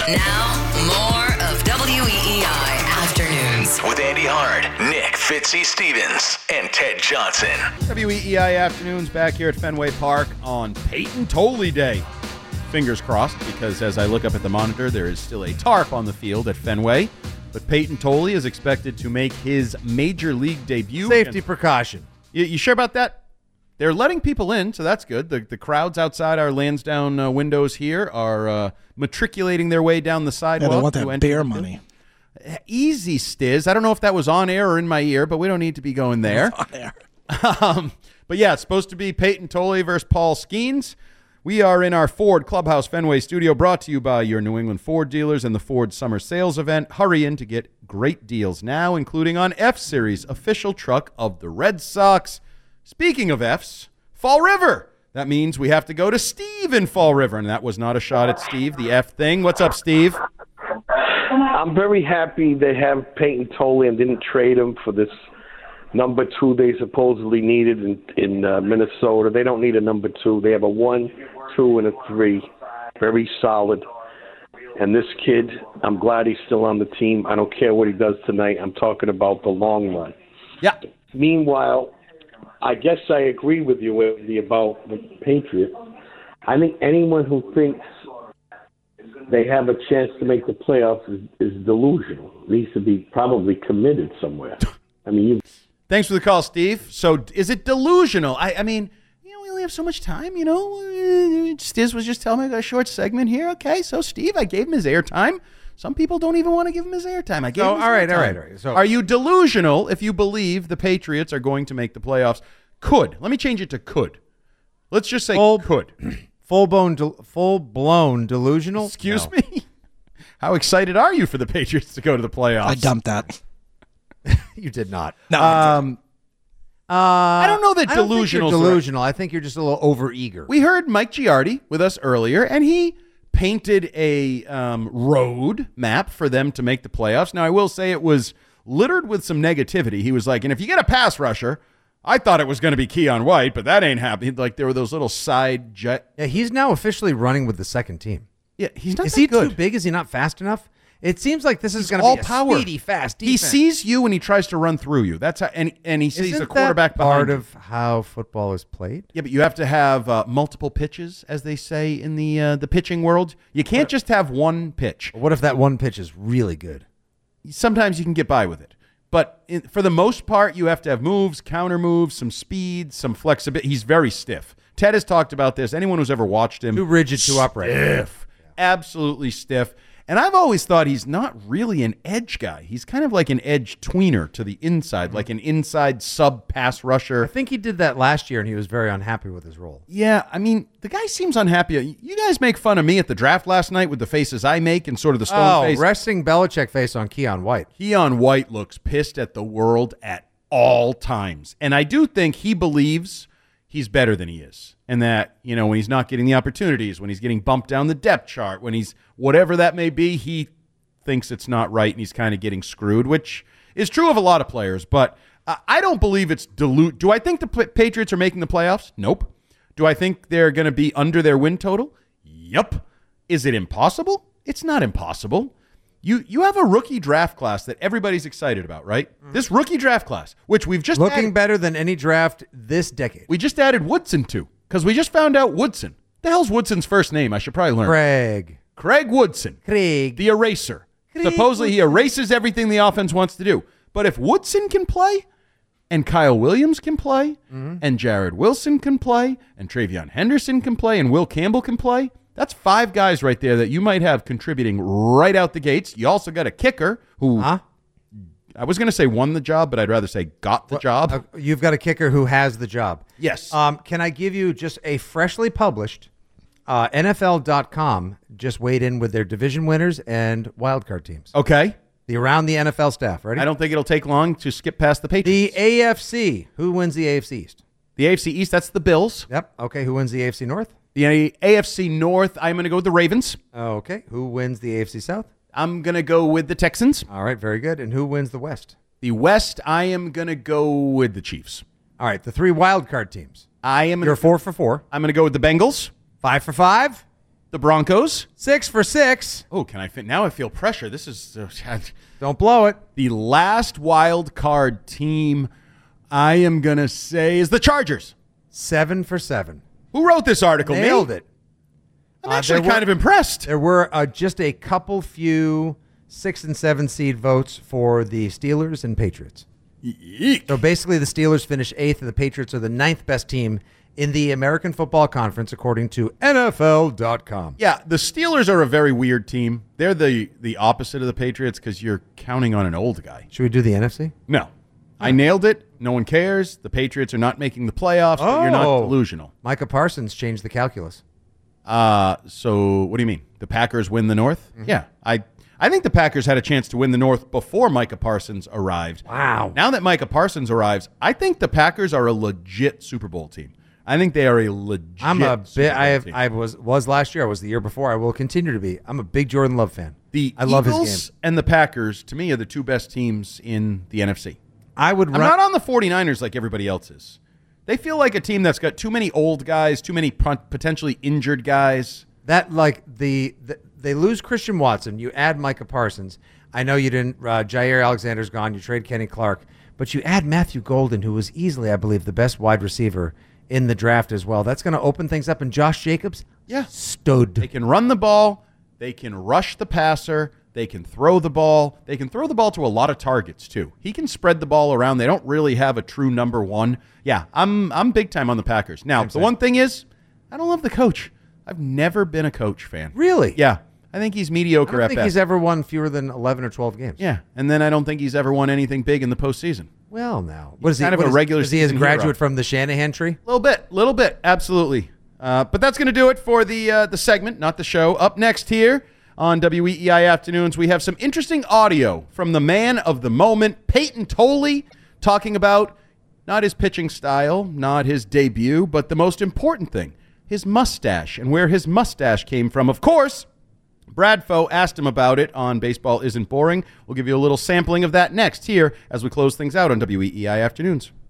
Now, more of WEEI Afternoons. With Andy Hard, Nick Fitzy Stevens, and Ted Johnson. WEEI Afternoons back here at Fenway Park on Peyton Tolley Day. Fingers crossed, because as I look up at the monitor, there is still a tarp on the field at Fenway. But Peyton Tolley is expected to make his major league debut. Safety precaution. You sure about that? They're letting people in, so that's good. The crowds outside our Lansdowne windows here are matriculating their way down the sidewalk. Yeah, they want that bear money. Easy, Stiz. I don't know if that was on air or in my ear, but we don't need to be going there. On air. But yeah, it's supposed to be Peyton Tolley versus Paul Skeens. We are in our Ford Clubhouse Fenway studio, brought to you by your New England Ford dealers and the Ford Summer Sales Event. Hurry in to get great deals now, including on F-Series, official truck of the Red Sox. Speaking of Fs, Fall River. That means we have to go to Steve in Fall River, and that was not a shot at Steve, the F thing. What's up, Steve? I'm very happy they have Peyton Tolley and didn't trade him for this number 2 they supposedly needed in Minnesota. They don't need a number 2. They have a 1, 2, and a 3. Very solid. And this kid, I'm glad he's still on the team. I don't care what he does tonight. I'm talking about the long run. Yeah. Meanwhile, I guess I agree with you, Andy, about the Patriots. I think anyone who thinks they have a chance to make the playoffs is delusional. Needs to be probably committed somewhere. I mean, Thanks for the call, Steve. So is it delusional? I mean, we only have so much time, Stiz was just telling me I got a short segment here. Okay, so Steve, I gave him his airtime. Some people don't even want to give him his airtime. I gave him his airtime. All right. So, are you delusional if you believe the Patriots are going to make the playoffs? Could. Let me change it to could. Let's just say could. Full-blown delusional? Excuse me? How excited are you for the Patriots to go to the playoffs? I dumped that. You did not. No. I don't know that delusional. Delusional. I think you're just a little overeager. We heard Mike Giardi with us earlier, and he painted a road map for them to make the playoffs. Now, I will say it was littered with some negativity. He was like, and if you get a pass rusher, I thought it was going to be Keon White, but that ain't happening. Like, there were those little side jet. Yeah, he's now officially running with the second team. Yeah, he's not Is that he good. too big? Is he not fast enough? It seems like this is going all to be a power. speedy, fast defense. He sees you and he tries to run through you. That's how, and he sees Isn't a quarterback that behind part you. of how football is played? Yeah, but you have to have multiple pitches, as they say in the pitching world. You can't just have one pitch. What if that one pitch is really good? Sometimes you can get by with it. But for the most part, you have to have moves, counter moves, some speed, some flexibility. He's very stiff. Ted has talked about this. Anyone who's ever watched him. Too rigid, too upright. Stiff. Absolutely stiff. And I've always thought he's not really an edge guy. He's kind of like an edge tweener to the inside, like an inside sub-pass rusher. I think he did that last year, and he was very unhappy with his role. Yeah, I mean, the guy seems unhappy. You guys make fun of me at the draft last night with the faces I make and sort of the stone face. Resting Belichick face on Keon White. Keon White looks pissed at the world at all times. And I do think he believes he's better than he is. And that, when he's not getting the opportunities, when he's getting bumped down the depth chart, when he's whatever that may be, he thinks it's not right and he's kind of getting screwed, which is true of a lot of players. But I don't believe it's dilute. Do I think the Patriots are making the playoffs? Nope. Do I think they're going to be under their win total? Yup. Is it impossible? It's not impossible. You have a rookie draft class that everybody's excited about, right? This rookie draft class, which we've just Looking added, better than any draft this decade. we just added Woodson to, because we just found out Woodson. The hell's Woodson's first name? I should probably learn. Craig Woodson. Craig. The eraser. Supposedly he erases everything the offense wants to do. But if Woodson can play, and Kyle Williams can play, and Jared Wilson can play, and Travion Henderson can play, and Will Campbell can play, that's 5 guys right there that you might have contributing right out the gates. You also got a kicker who, I was going to say won the job, but I'd rather say got the job. You've got a kicker who has the job. Yes. Can I give you just a freshly published NFL.com just weighed in with their division winners and wildcard teams. Okay. Around the NFL staff. Ready? I don't think it'll take long to skip past the Patriots. The AFC. Who wins the AFC East? The AFC East, that's the Bills. Yep. Okay. Who wins the AFC North? The AFC North, I'm going to go with the Ravens. Okay. Who wins the AFC South? I'm going to go with the Texans. All right. Very good. And who wins the West? The West, I am going to go with the Chiefs. All right. The 3 wildcard teams. You're 4 for 4. I'm going to go with the Bengals. 5 for 5. The Broncos. 6 for 6. Oh, can I fit? Now I feel pressure. This is Don't blow it. the last wild card team. I am going to say is the Chargers. 7 for 7. Who wrote this article? Nailed Me? it. I'm actually kind of impressed. There were just a few 6 and 7 seed votes for the Steelers and Patriots. Yeek. So basically, the Steelers finished 8th, and the Patriots are the 9th best team in the American Football Conference, according to NFL.com. Yeah, the Steelers are a very weird team. They're the opposite of the Patriots because you're counting on an old guy. Should we do the NFC? No. I nailed it. No one cares. The Patriots are not making the playoffs, but you're not delusional. Micah Parsons changed the calculus. So what do you mean? The Packers win the North? Mm-hmm. Yeah. I think the Packers had a chance to win the North before Micah Parsons arrived. Wow. Now that Micah Parsons arrives, I think the Packers are a legit Super Bowl team. I think they are a legit I'm a bit. Super Bowl team. I was last year. I was the year before. I will continue to be. I'm a big Jordan Love fan. I love Eagles his game. and the Packers, to me, are the two best teams in the NFC. I'm not on the 49ers like everybody else is. They feel like a team that's got too many old guys, too many potentially injured guys. That they lose Christian Watson. You add Micah Parsons. I know you didn't. Jair Alexander's gone. You trade Kenny Clark, but you add Matthew Golden, who was easily, I believe, the best wide receiver in the draft as well. That's going to open things up. And Josh Jacobs, stood. They can run the ball. They can rush the passer. They can throw the ball. They can throw the ball to a lot of targets too. He can spread the ball around. They don't really have a true number one. Yeah, I'm big time on the Packers. Now, the one thing is, I don't love the coach. I've never been a coach fan. Really? Yeah. I think he's mediocre I don't at think best. he's ever won fewer than 11 or 12 games. Yeah, and then I don't think he's ever won anything big in the postseason. Well, now. What is he? kind of what a is- regular Is he his season graduate hero. from the Shanahan tree? Little bit, absolutely. But that's going to do it for the segment, not the show. Up next here on WEEI Afternoons, we have some interesting audio from the man of the moment, Peyton Tolley, talking about not his pitching style, not his debut, but the most important thing, his mustache and where his mustache came from. Of course, Bradfo asked him about it on Baseball Isn't Boring. We'll give you a little sampling of that next here as we close things out on WEEI Afternoons.